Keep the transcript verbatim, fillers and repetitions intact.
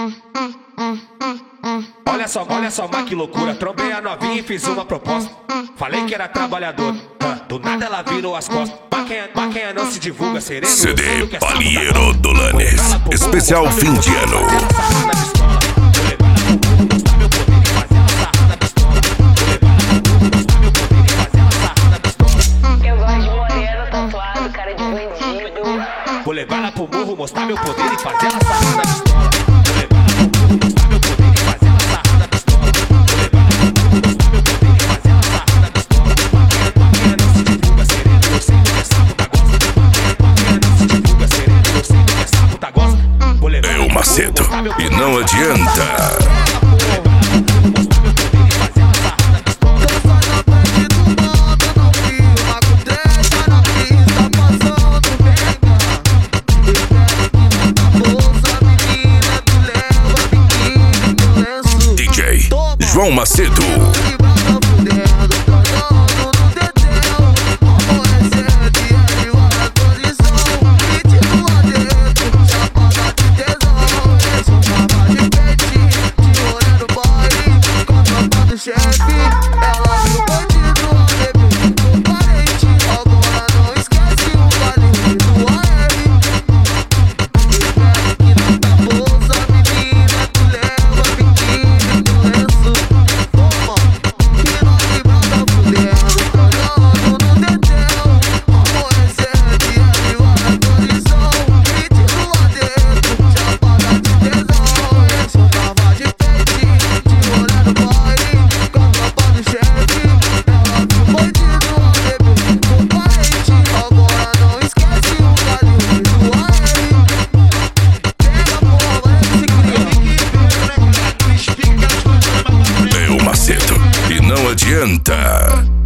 Olha só, olha só, mas que loucura. Trombei a novinha e fiz uma proposta. Falei que era trabalhador, do nada ela virou as costas. Mas quem não se divulga, sereno. C D Palheiro Dolanes, especial fim de ano. Eu gosto de moreno, tatuado, cara de bandido. Vou levar ela pro morro, mostrar meu poder e fazer ela sarrar na pistola. Vou levar ela pro morro, mostrar meu poder e fazer ela sarrar na pistola. Vou levar ela pro morro, mostrar meu poder e fazer ela sarrar na pistola. Quem não se divulga, sereno, eu sei que é sapo da gosta. Quem não se divulga, sereno, eu sei que é sapo da gosta. É o Macedo, e não adianta. João Macedo. E não adianta.